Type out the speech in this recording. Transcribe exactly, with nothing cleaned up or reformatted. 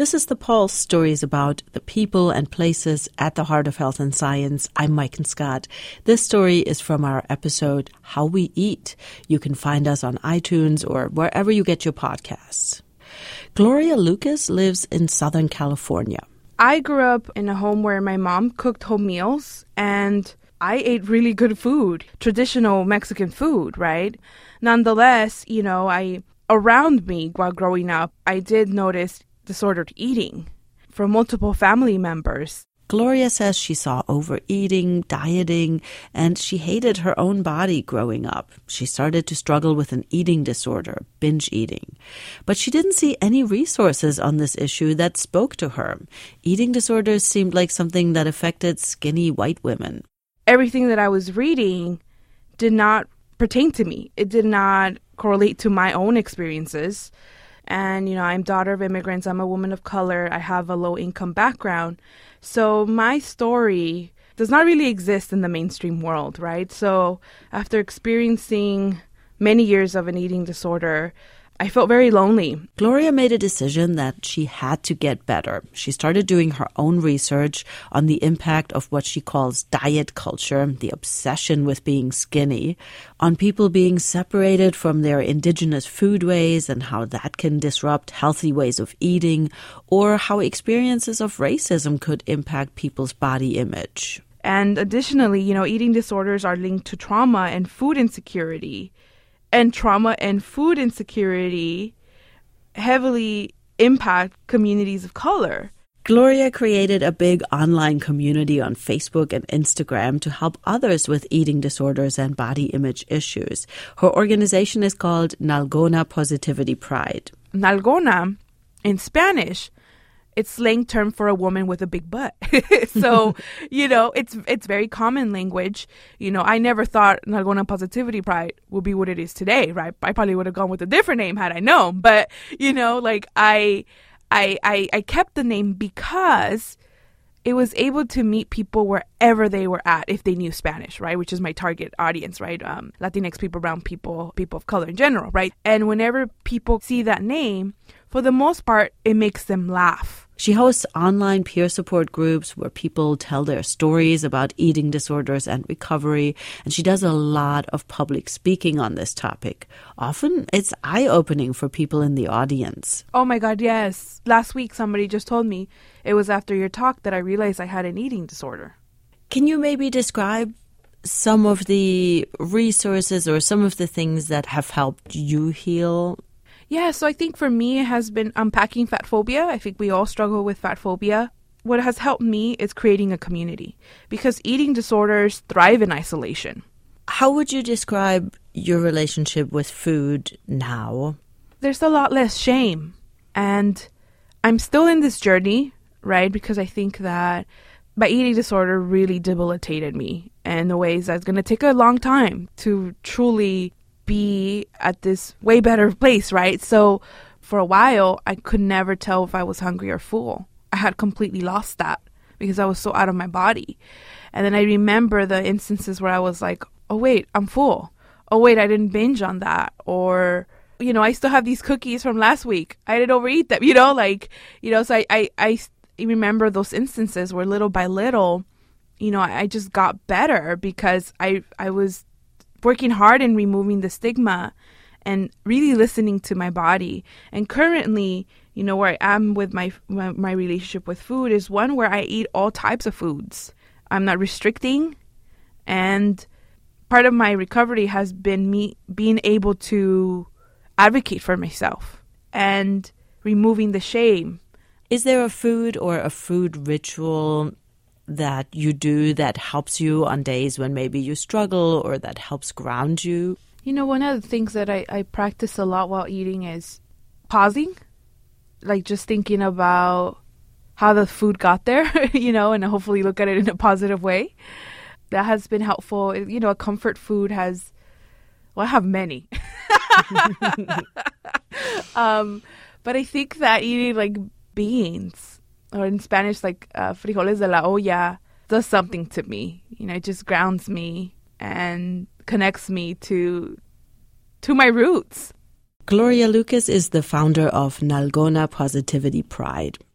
This is The Pulse, stories about the people and places at the heart of health and science. I'm Maiken Scott. This story is from our episode, How We Eat. You can find us on iTunes or wherever you get your podcasts. Gloria Lucas lives in Southern California. I grew up in a home where my mom cooked home meals, and I ate really good food, traditional Mexican food, right? Nonetheless, you know, I around me while growing up, I did notice disordered eating from multiple family members. Gloria says she saw overeating, dieting, and she hated her own body growing up. She started to struggle with an eating disorder, binge eating. But she didn't see any resources on this issue that spoke to her. Eating disorders seemed like something that affected skinny white women. Everything that I was reading did not pertain to me. It did not correlate to my own experiences. And, you know, I'm daughter of immigrants. I'm a woman of color. I have a low-income background. So my story does not really exist in the mainstream world, right? So after experiencing many years of an eating disorder, I felt very lonely. Gloria made a decision that she had to get better. She started doing her own research on the impact of what she calls diet culture, the obsession with being skinny, on people being separated from their indigenous foodways and how that can disrupt healthy ways of eating, or how experiences of racism could impact people's body image. And additionally, you know, eating disorders are linked to trauma and food insecurity. And trauma and food insecurity heavily impact communities of color. Gloria created a big online community on Facebook and Instagram to help others with eating disorders and body image issues. Her organization is called Nalgona Positivity Pride. Nalgona, in Spanish, it's slang term for a woman with a big butt. So, you know, it's it's very common language. You know, I never thought Nalgona Positivity Pride would be what it is today, right? I probably would have gone with a different name had I known. But, you know, like I, I, I, I kept the name because it was able to meet people wherever they were at if they knew Spanish, right? Which is my target audience, right? Um, Latinx people, brown people, people of color in general, right? And whenever people see that name, for the most part, it makes them laugh. She hosts online peer support groups where people tell their stories about eating disorders and recovery, and she does a lot of public speaking on this topic. Often, it's eye-opening for people in the audience. Oh my God, yes. Last week, somebody just told me it was after your talk that I realized I had an eating disorder. Can you maybe describe some of the resources or some of the things that have helped you heal? Yeah, so I think for me, it has been unpacking fat phobia. I think we all struggle with fat phobia. What has helped me is creating a community because eating disorders thrive in isolation. How would you describe your relationship with food now? There's a lot less shame. And I'm still in this journey, right? Because I think that my eating disorder really debilitated me in the ways that's going to take a long time to truly be at this way better place, right? So for a while, I could never tell if I was hungry or full. I had completely lost that because I was so out of my body. And then I remember the instances where I was like, oh, wait, I'm full. Oh, wait, I didn't binge on that. Or, you know, I still have these cookies from last week. I didn't overeat them, you know, like, you know, so I, I, I remember those instances where little by little, you know, I just got better because I, I was working hard in removing the stigma and really listening to my body. And currently, you know, where I am with my, my my relationship with food is one where I eat all types of foods. I'm not restricting. And part of my recovery has been me being able to advocate for myself and removing the shame. Is there a food or a food ritual that you do that helps you on days when maybe you struggle or that helps ground you? You know, one of the things that I, I practice a lot while eating is pausing, like just thinking about how the food got there, you know, and hopefully look at it in a positive way. That has been helpful. You know, a comfort food has, well, I have many. um, but I think that eating like beans, or in Spanish, like uh, frijoles de la olla, does something to me. You know, it just grounds me and connects me to to my roots. Gloria Lucas is the founder of Nalgona Positivity Pride.